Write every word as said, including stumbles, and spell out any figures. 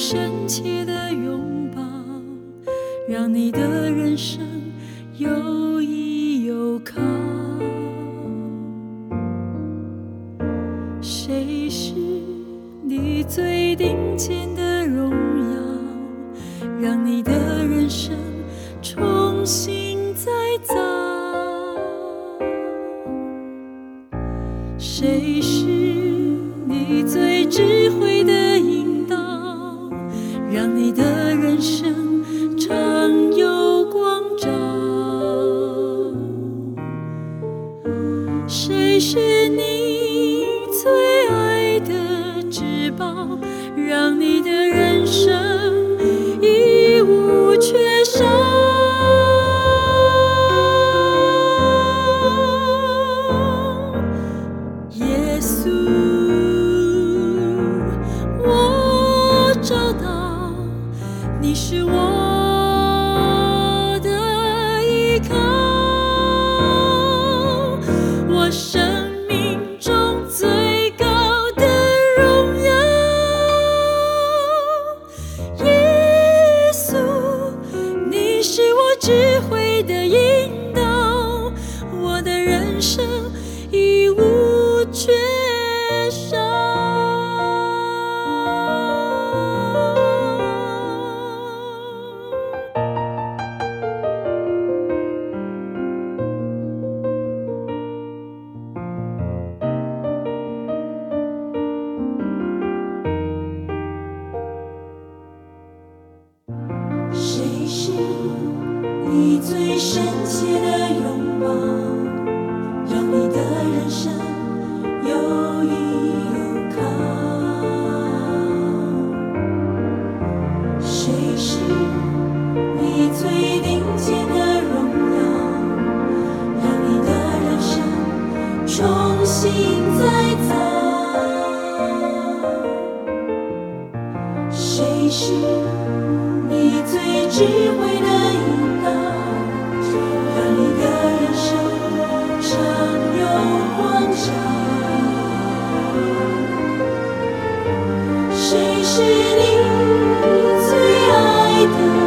深切的拥抱，让你的人生有依有靠。谁是你最顶尖的荣耀，让你的人生重新再造？谁是你最智慧的引导，让你的人生常有光照？谁是你最爱的至宝，让你的人生一无缺少？耶稣，我找到你是我的依靠，我生命中最高的荣耀。耶稣，你是我智慧的引导，我的人生一无缺少。谁是你最深切的拥抱，让你的人生有依有靠？谁是你最顶尖的荣耀，让你的人生重新再造？谁是你最智慧的引导，让你的人生常有光照？谁是你最爱的